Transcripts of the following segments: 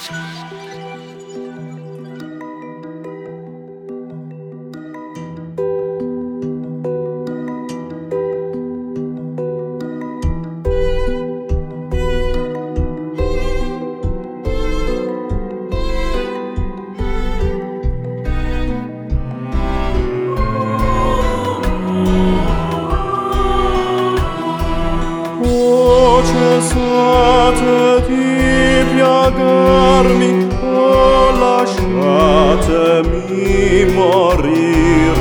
Cessate di piagarmi, lasciatemi morir,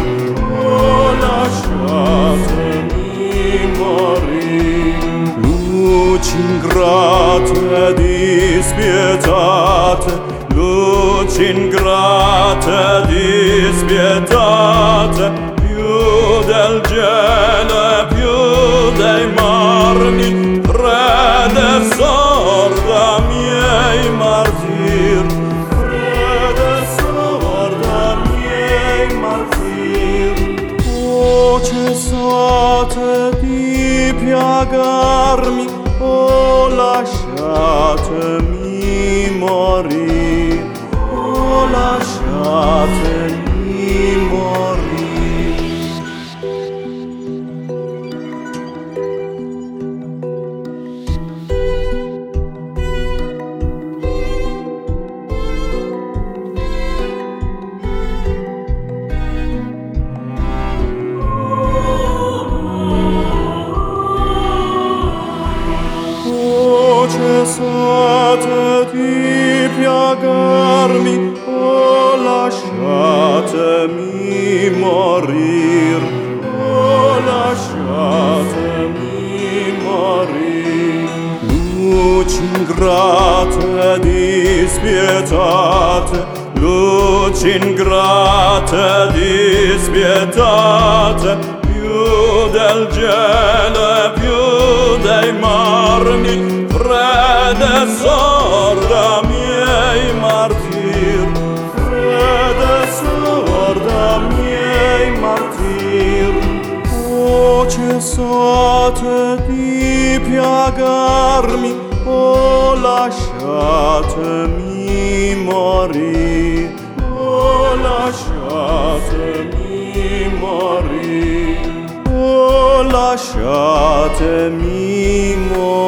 lasciatemi morir. Luci ingrate, dispietate, luci ingrate, dispietate, più del gelo, più dei marmi, fredde sorda miei martir, fredde sorda miei martir. O cessate di piagarmi, o lasciatemi morir, o lasciatemi morir. Cessate di piagarmi, o lasciatemi morir, o lasciatemi morir. Luci ingrate, dispietate, luci ingrate, dispietate, più del gelo, più dei marmi, fredde sorda miei martir, fredde sorda miei martir. O cessate di piagarmi, o lasciatemi morir, o lasciatemi morir, o lasciatemi morir.